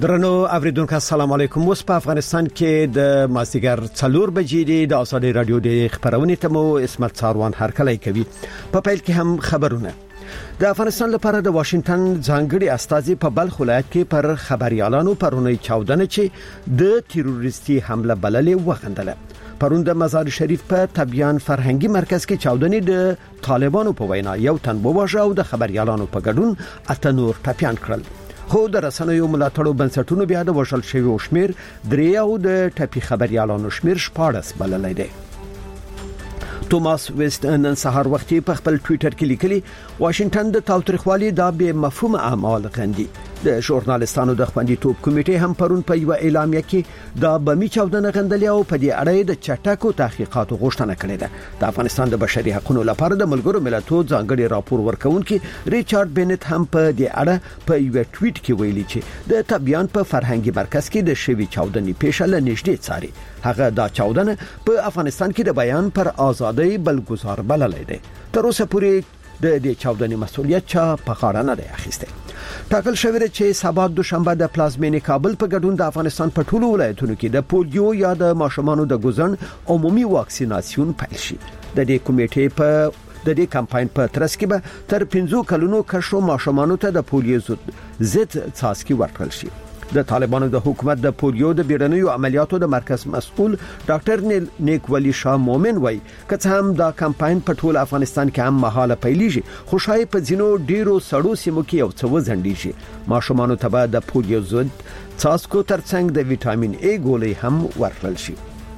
درنو اوریدونکو السلام علیکم. اوس په افغانستان کې د مازدیګر 4 بجې د آزادي رادیو د خبرونې ته مو اسمت څاروان هرکلی کوي. په پیل کې هم خبرونه. د افغانستان لپاره د واشنگټن ځانګړي استازي په بلخ ولایت کې پر خبريالانو پرونی 14 چې د تروریستي حمله بللې وغندله. پرون د مزار شریف په تبیان فرهنګي مرکز کې 14 د طالبانو په وینا یو تن وواژه او د خبريالانو په ګډون اته نور ټپيان کړل. خو د رسنیو ملاتړو بنسټونو بیا د وشل شوی شمیر درې او د ټپي خبريالانو شمیر 14 بللای دی. توماس ویست نن سهار وختي په خپل ټوئیټر کې لیکلي واشنگټن د تاوتریخوالي د به مفهوم اعمال غندي. د ژورنالستانو د خوندیتوب کمیټې هم پرون په یو اعلامیه کې د بمی چاودنه غندلې او په دې اړه د چټکو تحقیقاتو غوښتنه کړې ده. د افغانستان د بشري حقوقو لپاره د ملګرو ملتونو ځانګړي راپور ورکونکي ریچارډ بینټ هم په دې اړه په یو ټویټ کې ویلي چې د تبیان په فرهنګي مرکز کې د شوی چاودنې پیښه لنږدې څاري. هغه دا چاودنه په افغانستان کې د بیان پر ازادۍ بلګزار بللې ده. تر اوسه پورې د دې چاودنې مسؤلیت چا په غاړه نه دی اخیسته. ټاکل شوی دی چې سبا دوشنبه د پلازمینې کابل په ګډون د افغانستان په ټولو ولایتونو کې د پولیو یا د ماشومانو د ګوزن عمومي واکسیناسیون پیل شي. د دې کمیټې په د دې کمپاین په ترڅ کې به تر 15 کلونو کشو ماشومانو ته د پولیو ضد څاڅکي ورکړل شي. د طالبانو د حکومت د پولیو د بیړنیو عملیاتو د مرکز مسؤل ډاکټر نیک ولی شاه مومن وای کڅ هم دا کمپاین په ټول افغانستان کې هم مهاله پیلېږي خو شای په ځینو ډیرو سړو سیمو کې یو څه وزندېږي. ماشومانو ته د پولیو ضد څاڅکو ترڅنګ د وټامین ای ګولۍ هم ورکړل شي.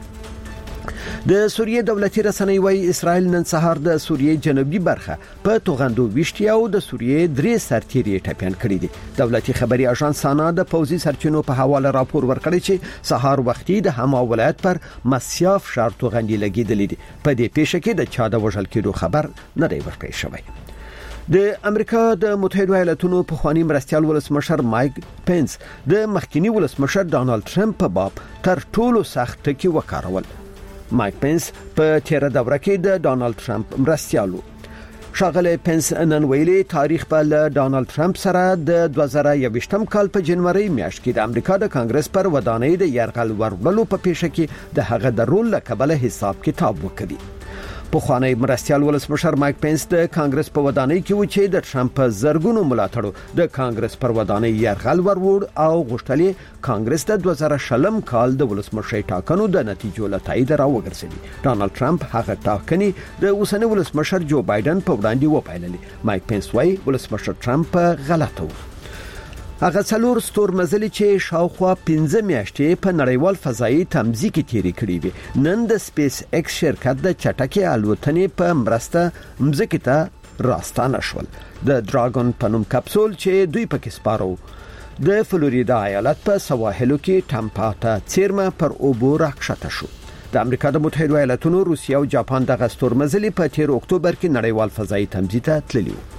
د سوریې دولتي رسنۍ وايي اسرائیل نن سهار د سوریې جنوبي برخه په توغندو وشتیا او د سوریې درې سرتیري ټپيان کړي دي. دولتي خبري اژانس سانا د پوځي سرچینو په حواله راپور ورکړی چې سهار وختي د هما ولایت پر مسیاف ښار توغندي لګیدلې دي. په دې پیښه کې د چا د وژل کېدو خبر نه دی ورکړی شوی. د امریکا د متحده ایالاتونو په خواني مرستيال ولسمشر مایک پنس د مخکنی ولسمشر ډانلډ ټرمپ په باب تر ټولو سخت ټکی وکارول. مایک پنس په تیر دوره کې د ډانلډ ټرمپ مرستيالو. شاغله پنس نن ویلي تاریخ په ډانلډ ټرمپ سره د 2021م کال په جنوري میاشت کې د امریکا د کانګرس پر ودانۍ د يرغل ورولو په پیښه کې د هغه د رول لکبله حساب کتاب وکړي. په خوانی مرستيال ولسمشر مایک پنس د کانګرس په ودانۍ کې و چې د ټرمپ زرګونو ملاتړو د کانګرس پر ودانۍ يرغل ورور او غوښتلې کانګرس د 2020 کال د ولسمشر ټاکنو د نتیجو لټای دراوګرځي. ډانلډ ټرمپ هغه ټاکنې د اوسنی ولسمشر جو بایدن په وړاندې وپایللې. مایک پنس وايي ولسمشر ټرمپ غلطه و. هغه څلور ستور مزلي چې شاوخوا 15 میاشتې په نړیوال فضایي تمځي کې تیری کړې وي نن د سپیس ایکس شرکت د چټکي الوتنې په مرسته مځکې ته راستانه شول. د دراګون په نوم کپسول چې دوی پکې سپارو د فلوریدا ایالت په سواحلو کې ټامپا ته چیرمه پر اوبو راکښته شو. د امریکا د متحده ایالاتونو روسیا او جاپان د غستور مزلي په 13 اکتوبر کې نړیوال فضایي تمځي ته تللی و.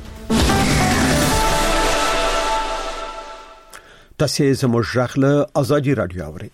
تاسو زموږ ژغله آزادي رادیو اورئ.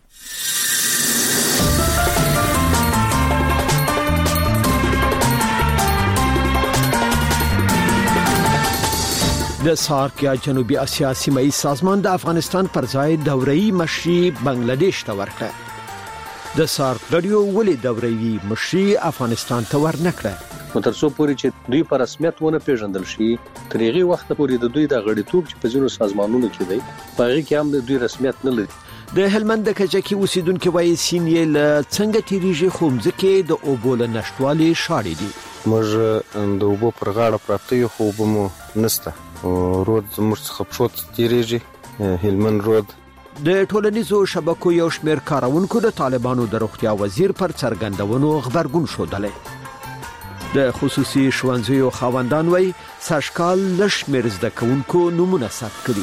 د سارک یا جنوبي اسیا سیمایي سازمان د افغانستان پر ځای دوره‌ای مشري بنگلاديش ته ورکړه. د سارک رادیو ولې دوره‌ای مشري افغانستان ته ورنکړه؟ ترڅو پورې چې دوی په رسمیت ونه پیژندل شي تر هغه وخت پورې د دوی د غړیتوب چې په ځینو سازمانونو کې دی په هغه کې هم د دوی رسمیت نه لري. د هلمند د کجکی اوسیدونکو وایي سینې له څنګه تیریږي خو ځکه د اوبول نشټوالي شاړې دي. موږ د اوبو پر غاړه پراته یو خو بمو نسته رود موږ څخه پښوت تیریږي. هلمند رود د ټولنیزو شبکو یو شمېر کارونکو د طالبانو د روغتیا وزیر پر څرګندونو خبرګون شودلې. د خصوصي ښوونځیو خاوندان وایي ساشکال لشمیر زده کوونکو نمونه ثبت کړي.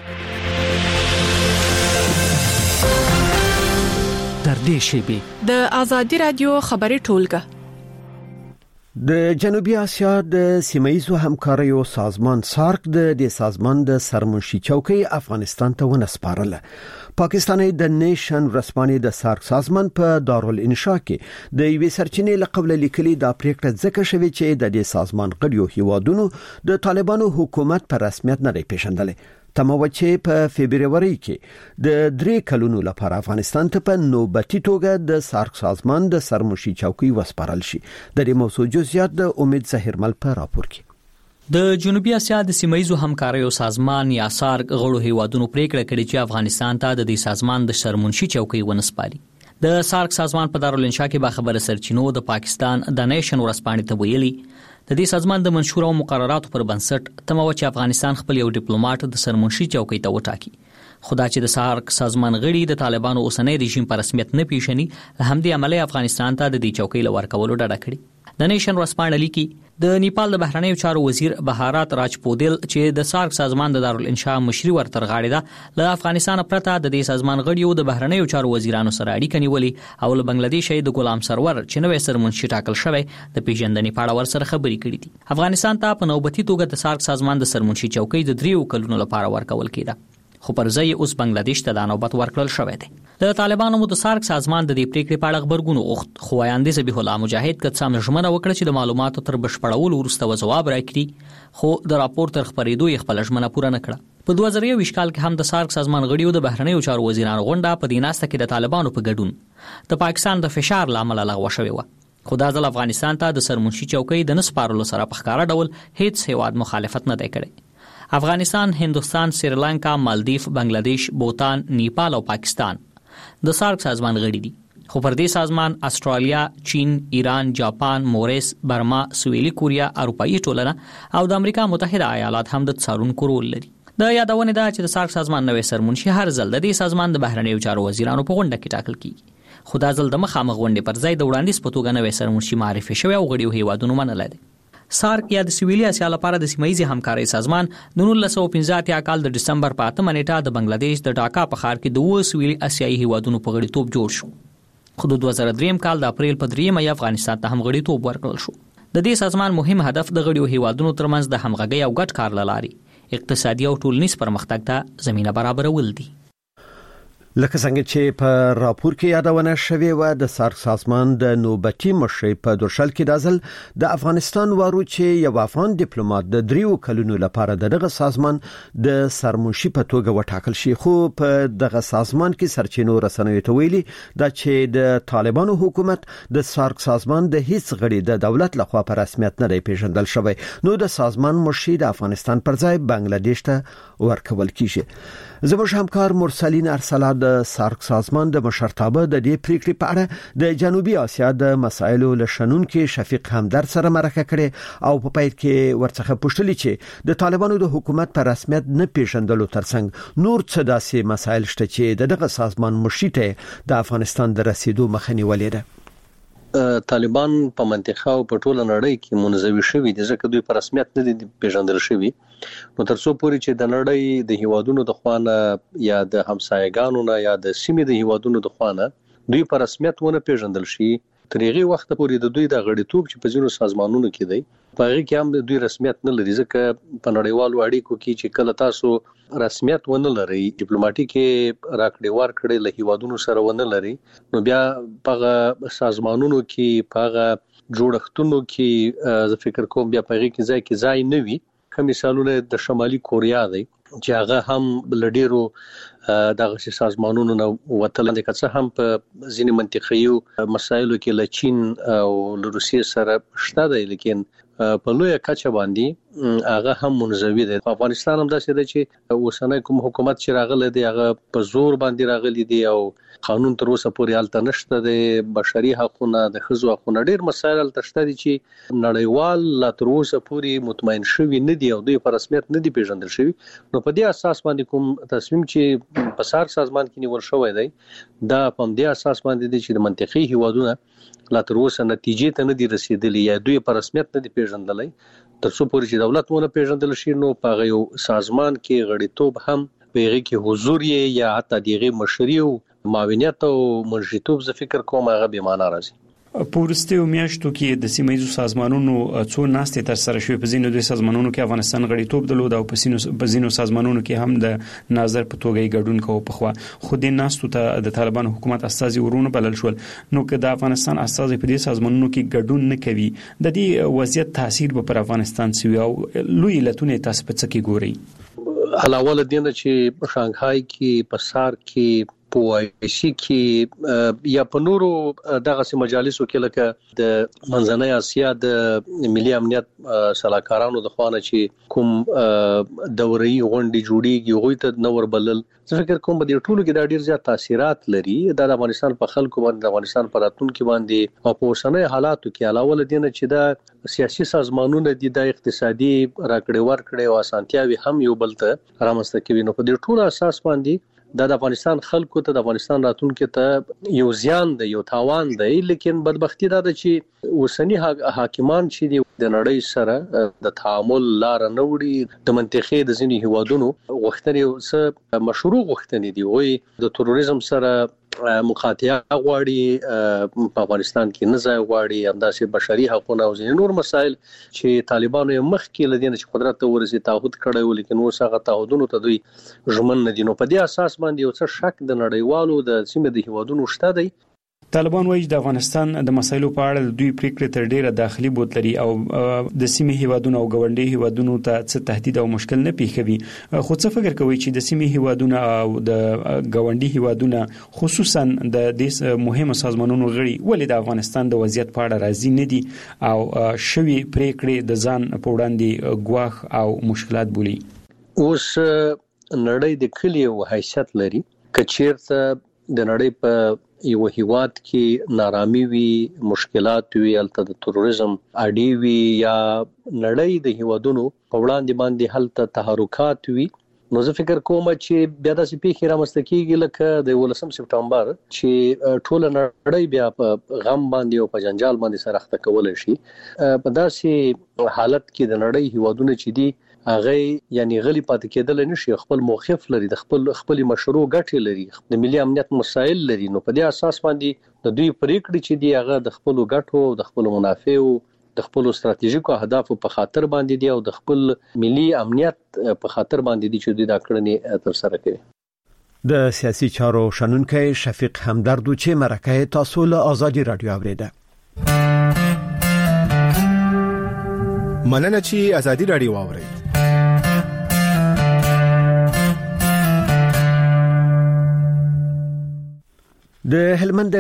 در دې شیبه د آزادي رادیو خبري ټولګه د جنوبي اسیا د سیمایي همکاریو سازمان سارک د سازمان د سرمنشي چوکۍ افغانستان ته ونسپارله. پاکستاني د نیشن ورسپانې د سارک سازمان په دارالانشا کې د یوې سرچینې لقبل لیکلي د پریکټ ځکه شوی چې د دې سازمان غړیو هیوادونو د طالبانو حکومت پر رسمیت نه پیژندل. تموچې په فبرवरी کې د 3 کلونو لپاره افغانستان ته په نوبتي توګه د سارک سازمان د سرمشي چوکۍ وسپارل شي. د دې موضوع جزئیات د امید زهرمل په راپور کې. د جنوبي اسیا د سیمایي همکاریو سازمان یا سارک غړو هیوادونو پریکړه کړې چې افغانستان ته د دې سازمان د سرمنشي چوکۍ ونسپاري. د سارک سازمان په دارالانشا کې با خبره سرچینو د پاکستان د نیشن ورسپانې ته ویلي د دې سازمان د منشور او مقرراتو پر بنسټ تمو چې افغانستان خپل یو ډیپلوماټ د سرمنشي چوکۍ ته وټاکي. خدا چې د سارک سازمان غړي د طالبانو اوسنۍ رژیم په رسمیت نه پیژني، همدې عملی افغانستان ته د دې چوکۍ لور کولو ډډه کړې. د نیشن ورسپانې لیکي د نیپال د بهرنیو چارو وزیر بهارات راجپودل چې د سارک سازمان د دارالانشا مشري ورتر غاړي ده له افغانستان پرته د دې سازمان غړیو د بهرنیو چارو وزیرانو سره اړیکه نیولې او له بنگلاديش د غلام سرور چې نوې سرمنشي ټاکل شوی د پیژندنې په اړه ورسره خبرې کړې دي. افغانستان ته په نوبتي توګه د سارک سازمان د سرمنشي چوکۍ د 3 کلونو لپاره ورکول کېده، خو پر ځای اوس بنگلاديش ته د نوبت ورکړل شوی دی. د طالبانو د سارک سازمان د دې پریکړې په اړه خبرګون وغوښت، خو وایاندې ذبیح الله مجاهد کڅام ژمنه وکړه چې د معلوماتو تر بشپړولو وروسته جواب راکړي، خو د راپور تر خبرېدو یې خپل ژمنه پوره نه کړه. په 2021 کال کې هم د سارک سازمان غړیو د بهرنیو چارو وزیرانو غونډه په دیناسته کې د طالبانو په ګډون د پاکستان د فشار لامل لغوه شوې و، خو دا ځل افغانستان ته د سرمنشي چوکۍ د نسپارلو سره په ښکاره ډول هیڅ هیواد مخالفت نه دی کړی. افغانستان، هندوستان، سریلانکا، مالدیف، بنگلاديش، بوتان، نیپال او پاکستان د سارک سازمان غړي دي، خو پر دې سازمان استرالیا، چین، ایران، جاپان، موریس، برما، سویلي کوریا، اروپאי ټولنه او د امریکا متحده ایالات هم د څارونکو رول لري. د یادونه ده چې د سارک سازمان نوې سرمنشي هر ځل د دې سازمان د بهرنیو چارو وزیرانو په غونډه کې ټاکل کیږي، خو دا ځل د مخامخ غونډې پر ځای د وړاندیز په توګه نوې سرمنشي معرفي شوی او غړیو هیوادونو منلای دي. سارک یا د سویلي اسیا لپاره د سیمایي همکاري سازمان د 1915 کال د دسمبر په 8 نیټه د بنگلاديش د ډاکا په ښار کې د سویلي اسیایي هیوادونو په غړیتوب جوړ شو، خو د 2003 کال د اپریل په 3 مې افغانستان ته هم غړیتوب ورکړل شو. د دې سازمان مهم هدف د غړیو هیوادونو ترمنځ د همغږۍ او ګډ کار لاري اقتصادي او ټولنیز پرمختګ ته زمينه برابرول دي. لکه څنګه چې په راپور کې یادونه شوې و، د سارک سازمان د نوبتي مشرۍ په دوشل کې دازل د افغانستان وارو چې یو افغان ډیپلوماټ د 3 کلونو لپاره دغه سازمان د سرمنشي په توګه وټاکل شي، خو په دغه سازمان کې سرچینو رسنیو ته ویلي دا چې د طالبانو حکومت د سارک سازمان د هیڅ غړي د دولت لخوا په رسمیت نه دی پیژندل شوی، نو د سازمان مشري د افغانستان پر ځای بنگلاديش ته ورکول کیږي. زموږ همکار مرسلین ارسلا د سارک سازمان د مشرتابه د دې پریکړې په اړه د جنوبي اسیا د مسایلو لشنونکو شفیق همدرد سره مرکه کړې او په پای کې ورڅخه پوښتنه چې د طالبانو د حکومت په رسمیت نه پیژندلو ترڅنګ نور څه داسې مسایل شته چې دغه سازمان مشري ته د افغانستان د رسیدو مخه نیولې ده. طالبان په منطقه او په ټوله نړۍ کې منزوي شوي دي، ځکه دوی په رسمیت نه دي پیژندل شوي. نو تر څو پورې چې د نړۍ د هیوادونو د خوانه یا د همسایګانو نه یا د سیمې د هیوادونو د خوانه دوی په رسمیت ونه پیژندل شي، تر هغه وخت پورې د دوی د غړیتوب چې په ځینو سازمانونو کې دی په هغه کې هم دوی رسمیت نه لري، ځکه په نړیوالو اړیکو کې چې کله تاسو رسمیت ونه لري، ډیپلوماټیک راکړې ورکړې له هیوادونو سره ونه لري، نو بیا په سازمانونو کې په جوړښتونو کې زه فکر کوم بیا په هغه کې ځای کې ځای نه وي. کوم مثالونه د شمالي کوریا دی چې هغه هم لډیرو دغه سازمانونو نو وتل دي، که څه هم په ځینې منطقي مسایلو کې له چین او له روسیې سره شته دی، لیکن په لویه کچه باندې هغه هم منزوي دی. په افغانستان هم داسې دی چې اوسنۍ کوم حکومت چې راغلی دی هغه په زور باندې راغلی دی او قانون تر اوسه پورې حالت نشته دی، بشري حقوقونه د ښځو حقوقونه ډېر مسایل تشته دي چې نړیوال لا تر اوسه پورې مطمئن شوي نه دي او دوی په رسمیت نه دي پیژندل شوي. نو په دې اساس باندې کوم تصمیم چې په سارک سازمان کې نیول شوی دی دا په دې اساس باندې دی چې د منطقي هیوادونه لا تر اوسه نتیجې ته نه دي رسیدلي یا دوی په رسمیت نه دي پیژندلای. تر څو پورې چې دولت ونه پیژندل شي نو په یو سازمان کې غړیتوب هم په هغه کې حضور یا حتی دغه مشري او معاونیت او منشیتوب زه فکر کوم هغه به معنا راځي. پورسته میاشتو کې د سیمایي سازمانونو څو ناستې تر سره شوې، په ځینو د سازمانونو کې افغانستان غړیتوب درلود او په ځینو سازمانونو کې هم د ناظر په توګه ګډون کوي. په خو خو د ناستو ته د طالبان حکومت استازي ورونه بلل شول، نو که د افغانستان استازي په دې سازمانونو کې ګډون نه کوي د دې وضعیت تاثیر به پر افغانستان سوي او لوی علتونه تاسو په څه کې ګوري؟ علاوه له دې نه چې شانګهای کې په سار کې پوایشي کې یا په نورو دغه مجالسو کې لکه د منځنۍ اسیا د ملي امنیت سلاکارانو د خوانه چې کوم دوري غونډې جوړیږي غوي ته نور بلل زه فکر کوم په دې ټولو کې د ډیر زیات تاثیرات لري د افغانستان په خلکو باندې د افغانستان پر راتلونکو باندې او په اوسنۍ حالاتو کې علاوه له دې چې د سیاسي سازمانونو د اقتصادي راکړې ورکړې او اسانتیاوي هم یو بل ته رامنځته کوي نو په دې ټولو اساس باندې د افغانستان خلکو ته د افغانستان راتلونکو ته یو زیان دی یو تاوان دی لیکن بدبختی دا ده چې اوسنی حاکمان چې د نړۍ سره د تعامل لار نه وړي د منطقې د ځینې هیوادونو غوښتنې مشروع غوښتنې دي وي د تروریزم سره مقاطعه غواړي په افغانستان کې نه ځای غواړي همداسې بشري حقوق او ځینې نور مسایل چې طالبانو یې مخکې لدین چې قدرت ته ورسي تعهد کړی و لیکن اوس هغه تعهدونو ته دوی ژمن نه دي نو په دې اساس باندې یو څه شک د نړیوالو د سیمې د هیوادونو شته دی طالبان وایي د افغانستان د مسایلو په اړه دوی پریکړې تر ډیره داخلي بوت لري او د سیمې هیوادونو او ګاونډي هیوادونو ته څه تهدید او مشکل نه پیښوي خو څه فکر کوي چې د سیمې هیوادونو او د ګاونډي هیوادونو خصوصا د دې مهمو سازمانونو غړي ولې د افغانستان د وضعیت په اړه راضي نه دي او شوي پریکړې د ځان په وړاندې ګواښ او مشکلات بولي اوس نړۍ د کلی او حیثیت لري کچیرته د نړۍ په یو هیواد کې نارامي وي مشکلات وي الته د تروریزم اړې وي یا نړۍ د هیوادونو په وړاندې باندې هلته تحرکات وي نو زه فکر کوم چې بیا د سپیخ رامنځته کیږي لکه د 18 سپټمبر چې ټول نړۍ بیا په غم باندې او په جنجال باندې سره اخته کول شي په داسې حالت کې د نړۍ هیوادونو چې دي هغه یعنی غلی پاتې کېدل نشي خپل موقف لري د خپل مشروع ګټې لري د ملي امنیت مسایل لري نو په دې اساس باندې د دوی پریکړې چې دی هغه د خپل ګټو د خپل منافعو د خپل ستراتیژیکو اهدافو په خاطر باندې دی او د خپل ملي امنیت په خاطر باندې دی چې دوی دا کړنې تر سره کوي د سیاسي چارو شنونکي شفیق همدردو چې مرکه تاسو له آزادي رادیو اوریده مننه چې آزادي رادیو اوري د هلمند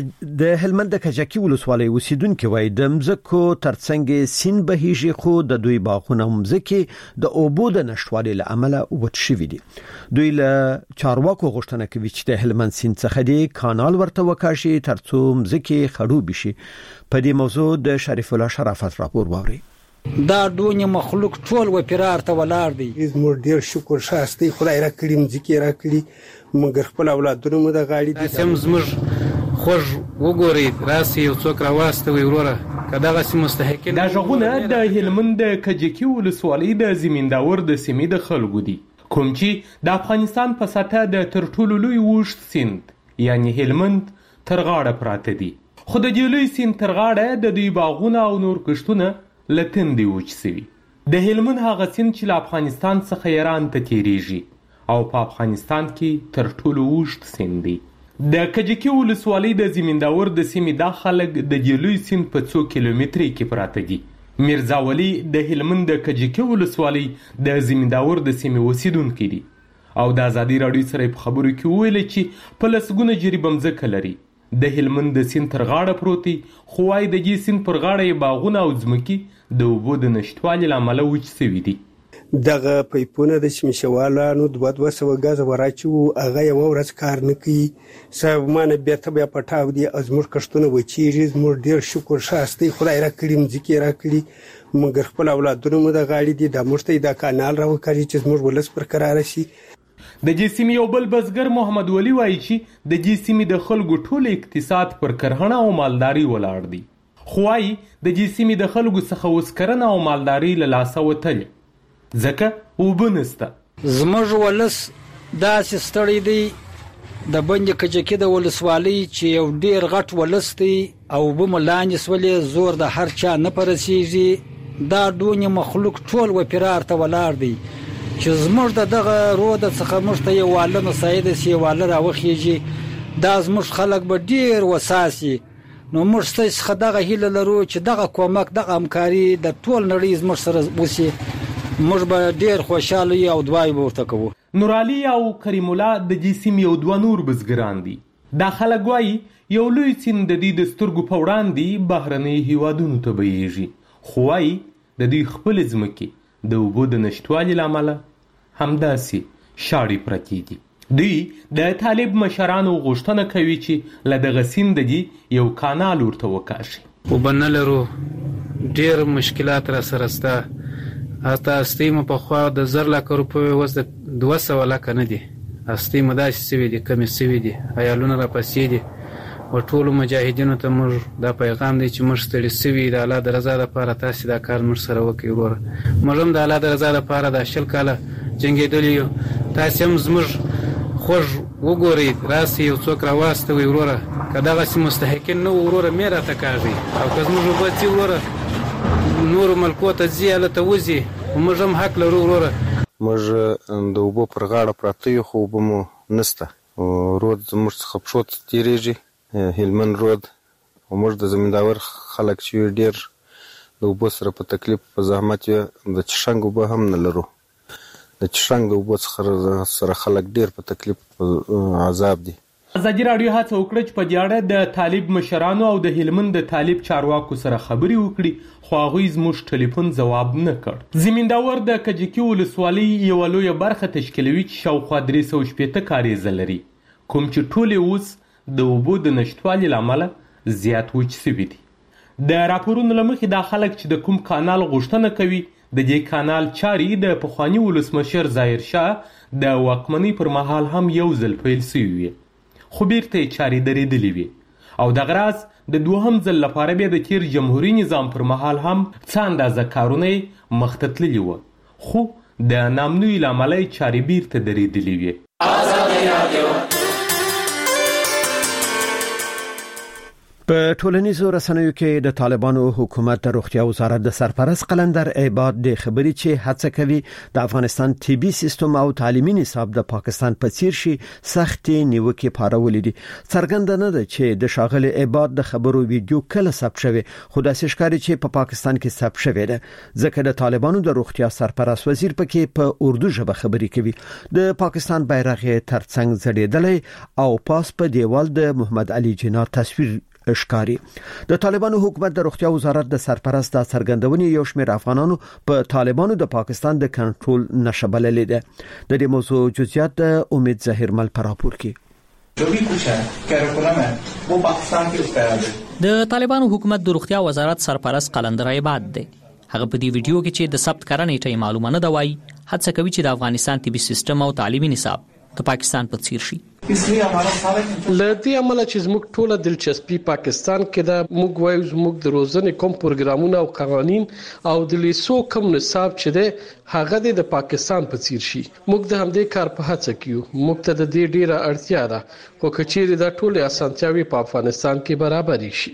کجکی ولسوالۍ اوسیدونکو وای د مزکو ترڅنګ سین بهیږي خو د دوی باغونه مزکي د اوبو د نشټوالي لامل وټ شوی دي دوی له چارواکو غوښتنه کوي چې د هلمند سین څخه دی کانال ورته وکاشي ترڅو مزکي خړوب شي په دې موضوع د شریف الله شرافت راپور ووري دا دونی مخلوق ټول و پیرار ته ولار دي زموږ ډیر شکر شاستي خدای را کړی مزکي را کړی مګر خپل اولادونو مو د غاړي دي سم زموږ خوږ وګوري راسي یو څوک راوستوي وروره کداغه سم مستحقین دا ژغونه د هلمند کجکی ولسوالۍ د زمینداور د سیمې د خلکو دي کوم چې د افغانستان په سطح د ترټولو لوی وښت سیند یعنی هلمند تر غاړه پراته دي خو د جلوی سیند تر غاړه د دوی باغونه او نور کښتونه لتن دی وچسوي د هلمند هغه سیند چې له افغانستان څخه ایران ته تیریږي او په افغانستان کې تر ټولو وښت سیند دی د کجکی ولسوالۍ د زمینداور د سیمې د خلک د جلوی سیند په 2 کیلومتري کې پراته دي میرزا ولی د هلمند د کجکی ولسوالۍ د زمینداور د سیمې اوسیدونکو دي او د آزادي رادیو سره په خبرو کې ویل چې په لسګونه جریبه مځکه لري د هلمند د سیند تر غاړه پروتي خو وايي د جې سیند پر غاړه باغونه او ځمکې د اوبو د نشټوالي لامل وچ شوي دي دغه پایپونه د شمشوالانو 200 غاز وراچو هغه یو ورځ کار نه کوي سبمانه بیرته بیا پټاو دي ازمر کښتونه وچیږي زموږ ډیر شکر شاستي خدای را کړی مځکي را کړی مګر خپل اولادونو مو د غاړي دي د مشته د کانال راوکړي چې زموږ ولس پر قرار شي د جسمی یو بل بزګر محمد ولی وایي چې د جسمی د خلکو ټول اقتصاد پر کرهڼه او مالداري ولاړ دي خو وايي د جسمی د خلکو څخه وسکرنه او مالداري له لاسه وتل ځکه وبنسته زموږ ولس داسې ستړی دی د بند کجکی د ولسوالۍ چې یو ډیر غټ ولس دی او بملانې سولې زور د هر چا نه پرسیږي دا دونی مخلوق ټول و پیرار ته ولاړ دی چې زموږ دغه رود څخه مشته یو واله مساعده سی واله راوخیږي دا زموږ خلک به ډیر وساسي نو موږ څه دغه هیله لرو چې دغه کومک دغه همکاري د ټول نړۍ زموږ سره وسی موږ به ډیر خوشاله یو او دعای به ورته کوو. نورعلي او کریم الله د جسم یو دوه نور بزګران دي. دا خلک وایي یو لوی سیند د دې د سترګو په وړاندې بهرنۍ هیوادونو ته بهیږي، خو وایي د دوی خپل ځمکې د اوبو د نشتوالي له امله همداسې شاړې پرتې دي. دوی د طالب مشرانو غوښتنه کوي چې له دغه سیند دې یو کانال ورته وکاشي. اوبه نه لرو، ډېر مشکلات را سره شته. حتی استۍ مو پخوا د 10 لک روپیو اوس د 200 لکه نه دي. استۍ مو داسې سوي دي، کمې سوي دي، عیالونه راپسې دي. و ټولو مجاهدینو ته موږ دا پیغام دی چې موږ ستړي سوي د الله د رضا لپاره تاسې دا کار موږ سره وکړئ وروره. موږ هم د الله د رضا لپاره دا 10 کاله جنګېدلي یو. تاسې هم زموږ خوږ وګورئ، راسئ یو څوک راواستوئ وروره. که دغسې مستحقین نه وو وروره مې راته کاږئ، او که زموږ اوبه ځي وروره نورو ملکو ته ځي هلته وځي، موږ هم حق لرو وروره. موږ د اوبو پر غاړه پراته یو، خو اوبه مو نسته. رود زموږ څخه پښو ته تېرېږي، هلمند رود. او موږ د زمینداور خلک چې ډېر د اوبو سره په تکلیف په زحمت یې د چشنګ اوبه هم نه لرو. د چشنګ د اوبو سره خلک ډېر په تکلیف عذاب دي. ازادي راډیو هڅه وکړه چې په دې اړه د طالب مشرانو او د هلمند د طالب چارواکو سره خبرې وکړي، خو هغوی زموږ ټلیفون ځواب نه کړ. زمینداور د کجکي ولسوالۍ یوه لویه برخه تشکیلوي چې شاوخوا 360 کاریزه لري، کوم چې ټولې اوس د اوبو د نشتوالي له امله زیات وچ سوي دي. د راپورونو له مخې دا خلک چې د کوم کانال غوښتنه کوي، د دې کانال چارې د پخواني ولسمشر ظاهر شاه د واکمنۍ پر مهال هم یو ځل پیل سوي وي، خو بیرته یې چارې درېدلې وي. او دغه راز د دوهم ځل لپاره بیا د تیر جمهوري نظام پر مهال هم څه اندازه کارونه یې مخته تللي وو، خو د نامنوي له امله یې چارې بیرته درېدلې وي. په ټولنیزو رسنیو کې د طالبانو حکومت د روغتیا وزارت د سرپرست قلندر عباد د خبري چې هڅه کوي د افغانستان طبي سیستم او تعلیمي نصاب د پاکستان په څیر شي سختي نیوکه پارولې دي. څرګنده نه ده چې د شاغل عباد د خبرو ویډیو کله ثبت شوی، خو د ښکاری چې په پاکستان کې ثبت شوی ده، ځکه د طالبانو د روغتیا سرپرست وزیر پکې په اردو ژبه خبري کوي. د پاکستان بیرغ ترڅنګ ځړېدلی او پاس په دیوال د محمد علي جناح تصویر اشکاری. د طالبانو حکومت د روغتیا وزارت د سرپرست د څرګندونې یو شمېر افغانانو په طالبانو د پاکستان د کنټرول نشه بللې ده. د دې موضوع جزئیات د امید ظاهرمل پر راپور کې. جو بھی کچھ ہے کیریکولم ہے وہ پاکستان کے اس پہ د طالبانو حکومت د روغتیا وزارت سرپرست قلندر عباد دی. هغه په دې ویډیو کې چې د ثبت کړنې ټی معلومه نه دی وایي هڅه کوي چې د افغانستان طبي سیستم او تعلیمي نصاب د پاکستان په څیر شي. لدې عمله چې زموږ ټوله دلچسپي پاکستان کې دا موږ وایو زموږ د روزنې کوم پروګرامونه او قوانين او د لیسو کوم نصاب چې ده هغه د پاکستان په څیر شي. موږ د همدې کار په هڅه کیو. موږ ته د دې ډیره اړتیا ده، خو کچېری دا ټوله اسانتیاوي په افغانستان کې برابر شي.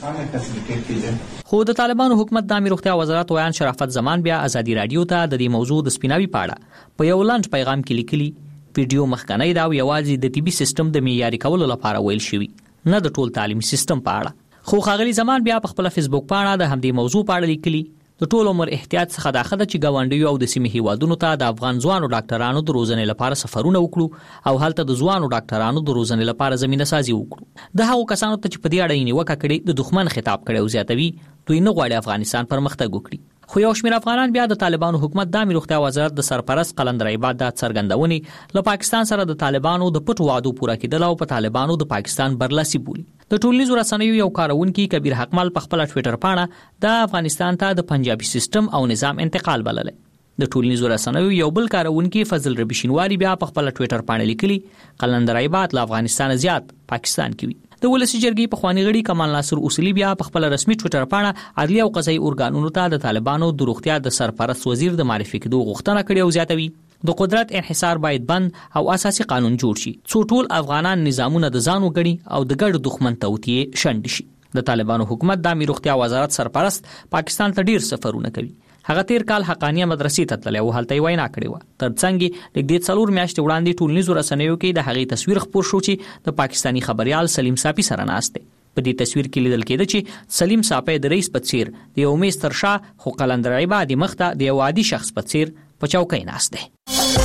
خو د طالبانو حکومت د امیر روغتیا وزارت ویان شرافت زمان بیا ازادي رادیو ته د دې موضوع د سپیناوي پاړه په یو لاند پیغام کې لیکلي ویډیو مخکنی دا یوازې د طبي سیستم د معیاري کولو لپاره ویل شوی، نه د ټول تعلیمي سیستم په اړه. خو ښاغلي زمان بیا په خپل فیسبوک پاڼه د همدې موضوع په اړه لیکلي د ټول عمر احتیاط څخه دا خده چې ګاونډیو او د سیمې هیوادونو ته د افغان ځوانو ډاکټرانو د روزنې لپاره سفرونه وکړو او هلته د ځوانو ډاکټرانو د روزنې لپاره زمينه سازي وکړو. د هغو کسانو ته چې په دې اړه نیوکه کړې د دښمن خطاب کړي او زیاتوي دوی نه غواړي افغانستان پرمختګ وکړي. خو یو شمېر افغانان بیا د طالبانو حکومت د امیر روغتیا وزارت د سرپرست قلندر عباد د څرګندونې له پاکستان سره د طالبانو د پټو وعدو پوره کېدل او په طالبانو د پاکستان برلاسي بولي. د ټولنیزو رسنیو یو کارونکي کبیر حقمل په خپل ټوئیټر پاڼه د افغانستان ته د پنجابي سیستم او نظام انتقال بللی. د ټولنیزو رسنیو یو بل کارونکي فضل ربی شینواری بیا په خپل ټوئیټر پاڼه لیکلي قلندر عباد له افغانستان زیات پاکستان کې وي. د ولسی جرګې په خواني غړي کمال ناصر اصولي بیا په خپل رسمي ټوئیټر پاڼه عدلي او قضایي ارګانونو ته د طالبانو د روغتیا د سرپرست وزیر د معرفي کېدو غوښتنه کړې او زیاتوي د قدرت انحصار باید بند او اساسي قانون جوړ شي څو ټول افغانان نظامونه د ځان وګړي او د ګډ دښمن توتیه شند شي. د طالبانو حکومت د امیر روغتیا وزارت سرپرست پاکستان ته ډیر سفرونه کوي. هغه تیر کال حقانیه مدرسې ته تللی او هلته یې وینا کړې وه. ترڅنګ لږ 4 میاشتې وړاندې ټولنیزو رسنیو کې د هغې تصویر خپور شو چې د پاکستاني خبريال سلیم صافي سره ناست دی. په دې تصویر کې لیدل کېده چې سلیم صافی د رئیس په څیر د یو میز تر شا خو قلندر عبادي مخته د یو عادي شخص په څیر په چوکۍ ناست دی.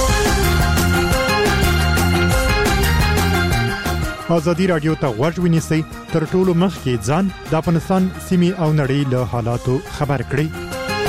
ازادي رادیو ته غوږ ونیسئ، تر ټولو مخکې ځان د افغانستان سیمې او نړۍ له حالاتو خبر کړئ.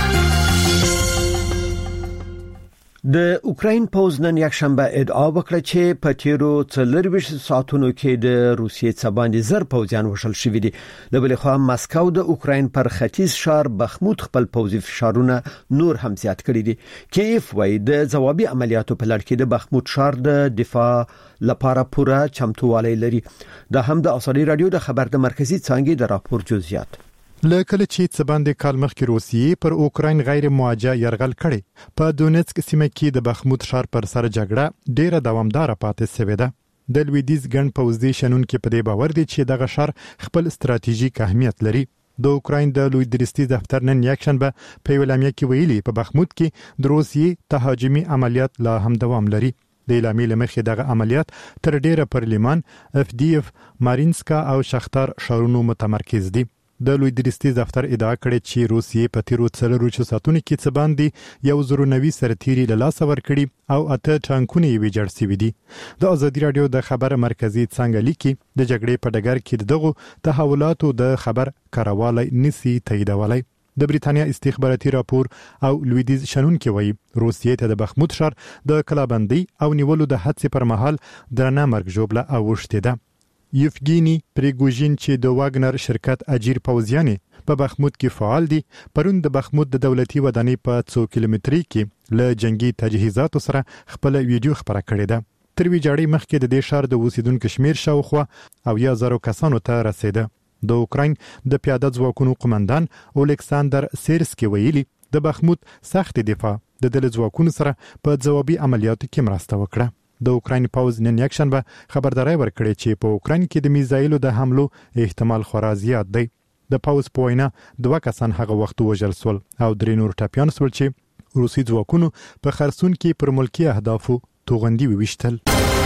د اوکراین پوز نن یک شنبه ادعا وکړه چې په تیرو 24 ساعتونو کې د روسیې څخه باندې زر پوځیان وشل شوي دي. د بل خوا مسکو د اوکراین پر ختیځ شهر بخموت خپل پوځي فشارونه نور هم زیات کړي دي. کیف وايي د ځوابي عملیاتو په لړ کې د بخموت شهر د دفاع لپاره پوره چمتووالی لري. دا هم د ازادي رادیو د خبر د مرکزی څانګې د راپور جزئیات. لکه چې څه باندې کال مخکې روسیې پر اوکراین غیر مواجه يرغل کړي، په دونیتسک سیمه کې د بخموت ښار پر سر جګړه ډیره دوامدار پاتې شوې ده. د لویدیز ګڼ پوځي شنونکو په دې باور دي چې دغه ښار خپل ستراتیژیک اهمیت لري. د اوکراین د لوی درستي دفتر نن یک شنبه په اعلامیه کې ویلي په بخموت کې د روسیې تهاجمي عملیات لا هم دوام لري. د اعلامیې لمخې دغه عملیات تر ډیره پر لیمان، افدیف، مارینسکا او شختار ښارونو متمرکز دي. د لوی درستي دفتر ادعا کړې چې روسیې په تیرو 24 ساعتونو کې څه باندې 190 سرتیري له لاسه ورکړي او 8 ټانکونه یې ویجاړ شوي دي. د ازادي رادیو د خبر مرکزی څنګه لیکي د جګړې په ډګر کې دغه تحولاتو د خبر کارواله نسی تاییدولای. د بریتانیا استخباراتي راپور او لویدیز شنونکو وایي روسیې ته د بخموت ښار د کلابندۍ او نیولو د هڅې پر مهال درنه مرګ ژوبله اوښتې ده. یفګینی پریګوژین چې د واګنر شرکت اجیر پوځیانې په بخموت کې فعال دي، پرون د بخموت د دولتي ودانۍ په 100 کیلومتري کې له جنگي تجهیزاتو سره خپل ویډیو خبره کړې ده. تر ویجاړۍ مخکې د دې ښار د اوسیدونکو شمیر شاوخوا 10,000 کسانو ته رسیده. د اوکراین د پیاده ځواکونو قومندان اولکساندر سیرسکي ویلي د بخموت سخت دفاع د دل ځواکونو سره په ځوابي عملیاتو کې مرسته وکړه. د اوکراین پوز نن یک شنبه خبرداري ورکړې چې په اوکراین کې د میزایلو د حملو احتمال خورا زیات دی. د پوز په وینا 2 کسان هغه وخت وژل شول او 3 نور ټاپیان شول چې روسي ځواکونو په خرسون کې پر ملکی اهدافو توغندي وویشتل.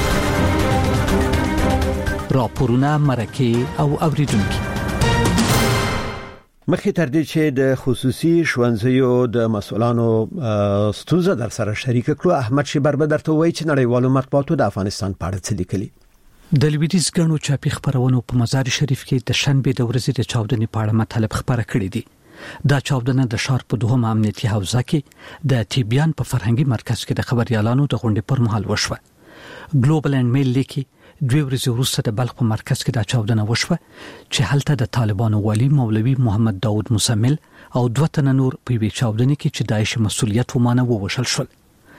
راپورونه مرکه او اوریدونکو مخې تر دې چې د خصوصي ښوونځیو د مسؤلانو ستونزه در سره شریک کړو، احمد شیبر به درته وایي چې نړیوالو مطبوعاتو د افغانستان په اړه څه لیکلي. د لویدیز ګڼو چاپی خبرونو په مزار شریف کې د شنبه د ورځې د چاودنې په اړه مطلب خبره کړې دي. دا چاودنه د ښار په دوهم امنیتي حوزه کې د تیبیان په فرهنګي مرکز کې د خبريالانو د غونډې پر مهال وشوه. ګلوبل اند میل لیکي 2 ورځې وروسته د بلخ په مرکز کې د چاودنه وشوه چې هلته د طالبانو والی مولوي محمد داود مسمل او 2 تنه نور په وی چاودنه کې چې داعش مسؤلیت ومانه ووشل شول.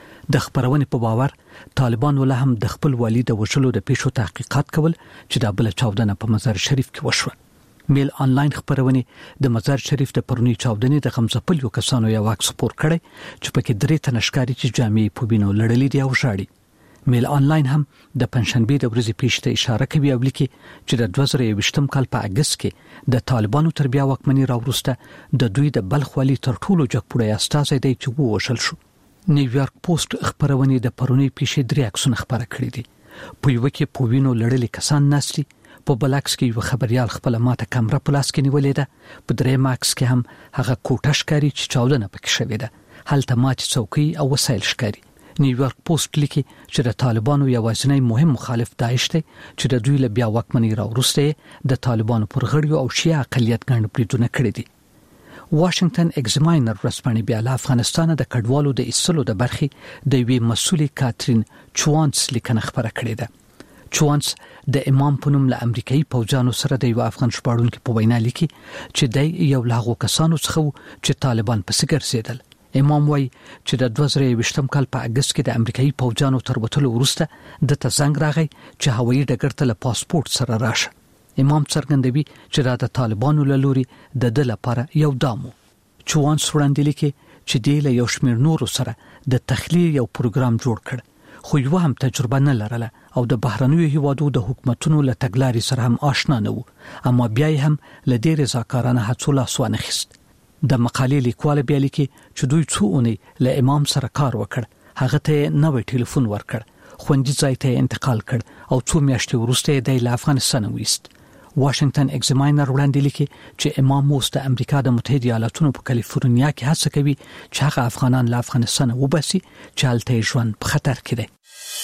د خبرونې په باور طالبان ول هم د خپل والی د وشلو د پیښو تحقیقات کول چې د بل چاودنه په مزار شریف کې وشوه. میل آنلاین خبرونه د مزار شریف د پرونی چاودنې د غمزپل یو کسانو یو عکس پور کړي چې پکې 3 تنه ښکاری چې جامې په وینو لړلې دي او شاړي. میل آنلاین هم د پنځشنبه د ورځې پیښته اشاره کوي او لیکي چې د 2020م کال په اگست کې د طالبانو تر بیا واکمنۍ راوروسته د دوی د بلخ والی تر ټولو جګپوړی استازی دی چې ووشل شو. نیویارک پوسټ خبرونه د پرونی پیښې 3 عکسونه خبره کړي دي. په یو کې په وینو لړلې کسان ناشتي، په بلکس کې یو خبريال خپل ماته کیمرا په لاس کې نیولې ده، په درې ماکس کې هم هغه کوټه ښکاری چې چاودنه پکې شوې ده، هلته ماته څوکۍ او وسایل ښکاری. نیویارک پوسټ لیکي چې د طالبانو یوازینی مهم مخالف داعش دی چې د دوی له بیا واکمنۍ راوروسته د طالبانو پر غړیو او شیعه اقلیت ګڼ بریدونه کړي دي. واشنگټن ایگزاماینر ورځپاڼې بیا له افغانستان د کډوالو د ایستلو د برخې د وی مسولې کاترین چوانس لیکنه خبره کړې ده. چوانس د امام پونم له امریکایي پوځانو سره د یو افغان شپاړونکو په وینا لیکي چې د یو لاغو کسانو څخه چې طالبان په سګر سیدل. امام وای چې د 2020م کال په اگست کې د امریکایي پوځانو تر وټلو وروسته د تزنګ راغی چې هوایي ډګر ته له پاسپورت سره راشه. امام څرګندوي چې د طالبانو له لوري د دل لپاره یو دامو. چوانس وړاندې لیکي چې د یو شمېر نورو سره د تخلیه یو پروګرام جوړ کړ، خو یو هم تجربه نه لرله او د بهرنیو هیوادو د حکومتونو له تګلارې سره هم آشنا نه وو، اما بیا هم له ډېر رضاکارانه هڅو لاس وانه خیست. د مقالې لیکوال بیا لیکي چې دوی څو اونۍ له امام سره کار وکړ، هغه ته نوې ټلیفون ورکړ، خوندي ځای ته انتقال کړ او څو میاشتې وروسته د افغانستان وېست. واشنگټن ایگزاماینر وړاندې لیکي چې امام موس د امریکا د متحده ایالاتونو په کالیفورنیا کې هڅه کوي چې هغه افغانان له افغانستان وباسي چې هلته ژوند په خطر کې دی.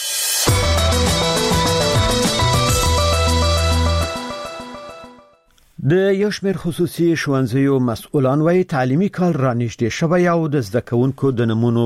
د یو شمېر خصوصي ښوونځیو مسؤلان وايي تعلیمي کال رانږدې شوی او د زده کوونکو د نمونو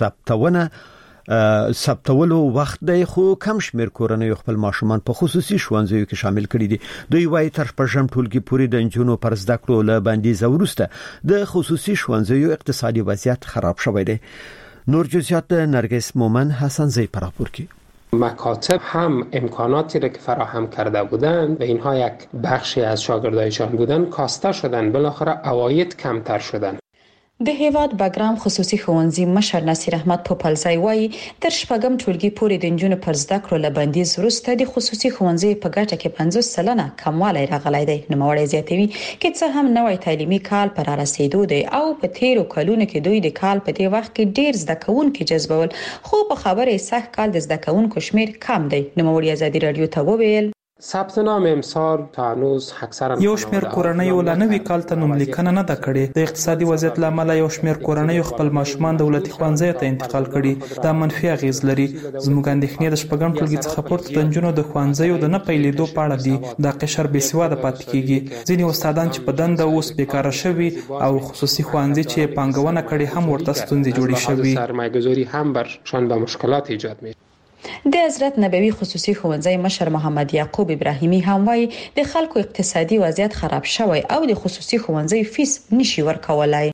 ثبتولو وخت دی، خو کم شمېر کورنۍ خپل ماشومان په خصوصي ښوونځیو کې شامل کړي دي. دوی وايي تر شپږم ټولګي پورې د انجونو پر زده کړو له بندیز وروسته د خصوصي ښوونځیو اقتصادي وضعیت خراب شوی دی. نور جزئیات نرگس مومن حسن زی پر راپور کی. مکاتب هم امکاناتی را که فراهم کرده بودند و اینها یک بخشی از شاگردایشان بودند کاسته شدند، بالاخره عواید کمتر شدند. د هیواد بګرام خصوصي ښوونځي مشر نصیر احمد توپلزی وایي تر شپږم ټولګي پورې د انجونو پر زده کړو له بندیز وروسته د خصوصي ښوونځي په ګټه کې 50% کموالی راغلی دی. نوموړی زیاتوي چې څه هم نوی تعلیمي کال پر رسیدو دی او په تیرو کلونو کې دوی د کال په دې وخت کې ډیر زده کوونکي جذبول، خو په خبره سخت کال د زده کوونکو شمیر کم دی. نوموړی ازادي رادیو ته وویل ثبت نام امسال تا هنوز اکثرا یو شمیر کورنۍ ولنوي کال ته نوم لیکنه نه ده کړې. د اقتصادي وضعیت لامل یو شمیر کورنۍ خپل ماشومان دولتي ښوونځي ته انتقال کړي. دا منفي اغیز لري. زموږ اندېښنې د شپږم ټولګي څخه پورته د نجونو د ښوونځیو د نه پیلېدو په اړه دي. دا قشر بې سواده پاتې کیږي. ځینې استادان چې په دنده اوس بیکاره شوي او خصوصي ښوونځي چې پانګونه کړي هم ورته ستونزې جوړې شوي. سرمایه‌گذاری هم برشان به مشکلات ایجاد می‌کنه. د حضرت نبوي خصوصي ښوونځي مشر محمد یعقوب ابراهیمی هم وایي د خلکو اقتصادي وضعیت خراب شوی او د خصوصي ښوونځي فیس نشي ورکولای.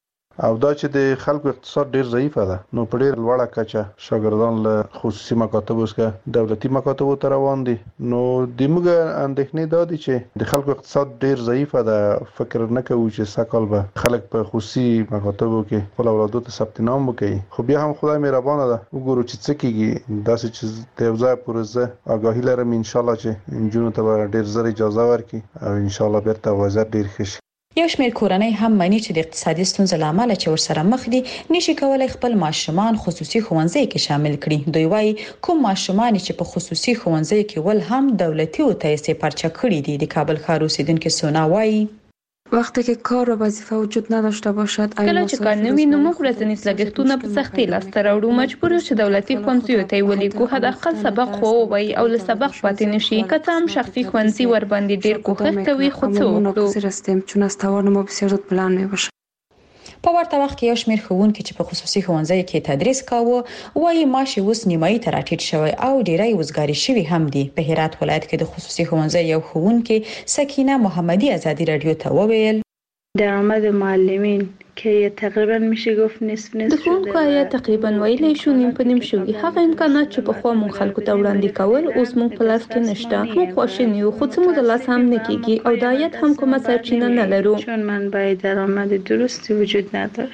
او دا چې د خلکو اقتصاد ډیر ضعیفه ده، نو په ډیر لوړه کچه شاګردان له خصوصي مکاتبو څخه دولتي مکاتبو ته روان دي. نو د موږ اندېښنې دا دي چې د خلکو اقتصاد ډیر ضعیفه ده. فکر نه کوو چې سکهال به خلک په خصوصي مکاتبو کې خپل اولادو ته ثبت نام وکړي. خو بیا هم خدای مهربانه ده، وګورو چې څه کیږي. داسې چې د یو ځای پروژه آگاهی لرم ان شاء الله چې انجونو ته ډیر زر اجازه ورکړي او ان شاء الله بیرته وضعیت ډیر ښه شي. یو شمېر کورنۍ هم مانی چې د اقتصادي ستونزو لامل چې ورسره مخ دي نشي کولای خپل ماشومان خصوصي ښوونځي کې شامل کړي. دوی وايي کوم ماشومان چې په خصوصي ښوونځي کې ول هم دولتي او تایسې پرچه کړي دي. د کابل ښار اوسیدونکو سونا وايي وقتی که کار و وظیفه وجود نداشته باشد کله چې کار نوی نو موږ ورځنی لګښتونه په سختۍ لاسته راوړو، مجبور یو چې دولتي ښوونځیو ته ولېږو حداقل سبق خو وایي او له سبق پاتې نشي. که څه هم شخصي ښوونځي ور باندې ډیر کوښښ کوي خو څه وکړو. چون از توان ما بسیار زود بلند میباشه. په ورته وخت کې یو شمېر ښوونکي چې په خصوصي ښوونځي کې تدریس کاوه وایي معاش اوس نیمایي ته راټیټ شوی او ډیری وزګاری شوی هم دي. په هرات ولایت کې د خصوصي ښوونځي یو ښوونکي سکینه محمدی ازادي رادیو ته وویل درآمد معلمین که تقریبا میشه گفت نصف د ښوونکو عاید تقریبا ویلی شو نیم په نیم شوی. هغه امکانات چې پخوا مونږ خلکو ته وړاندې کول اوس مونږ په لاس کې نشته. مونږ خواشینی یو خو څه مو د لاس هم نه کیږي او د عاید هم کومه سرچینه نه لرو چون منبع درآمد درستی وجود نداره.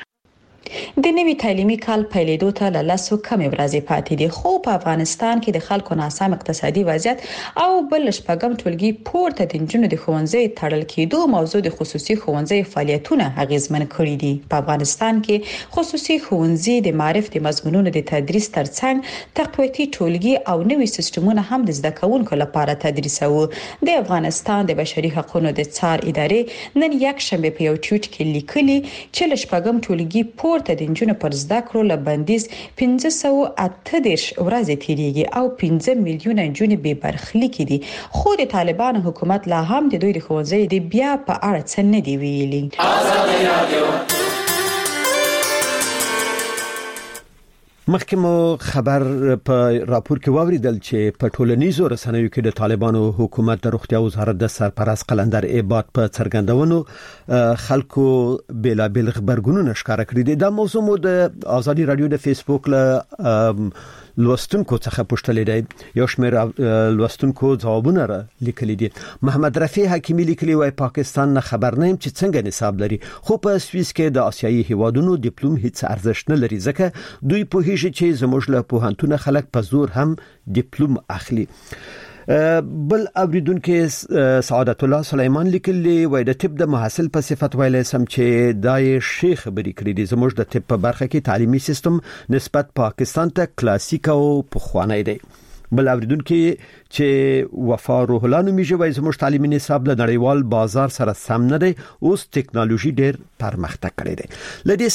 د نوي تعلیمي کال پیلېدو ته له لاسو کمې ورځې پاتې دي، خو په افغانستان کې د خلکو ناسم اقتصادي وضعیت او بل شپږم ټولګي پورته د نجونو د ښوونځي تړل کېدو موضوع د خصوصي ښوونځي فعالیتونه اغیزمن کړي دي. په افغانستان کې خصوصي ښوونځي د معرف د مضمونونو د تدریس ترڅنګ تقویتي ټولګي او نوي سیستمونه هم د زده کوونکو لپاره تدریسوي. د افغانستان د بشري حقوقو د څار ادارې نن یک شنبه په یو ټویټ کې لیکلي چې له شپږم ټولګي پورته د نجونو پر زده کړو له بندیز 1538 ورځې تیریږي او 15 میلیونه نجونې بې برخلیک دي. خو د طالبانو حکومت لا هم د دوی د ښوونځي د بیا په اړه څه نه دی ویلي. مخکې مو خبر په راپور کې واوریدل چې په ټولنیزو رسنیو کې د طالبانو حکومت د روغتیا وزارت د سرپرست قلندر عباد په څرګندونو خلکو بیلابل خبرګونونه ښکاره کړي دي. دا موضوع مو د ازادي رادیو د فیسبوک له لوستونکو څخه پوښتلې دی. یو شمېر لوستونکو ځوابونه را لیکلي دي. محمد رفیع حکیمی لیکلي وای پاکستان نه خبر نه چې څنګه نصاب لري، خو په سویس کې د آسیایي هیوادونو ډیپلوم هیڅ ارزښت نه لري ځکه دوی پوهیږي چې زموږ له پوهنتون خلک په زور هم ډیپلوم اخلي. بل اوریدونکو سعادت الله سلیمان لیکلی وای د طب د محصل په صفت ویل سم چې دای شیخ خبرې کړې دي. زموږ د طب په برخه کې تعلیمي سیستم نسبت پاکستان ته کلاسیک او پخوانی دی. بل اوریدونکو چې وفا روح الله نومیږي وایي زموږ تعلیمي نصاب له نړیوال بازار سره سم نه دی، اوس ټکنالوژي ډېر پرمختګ کړی دی. لدې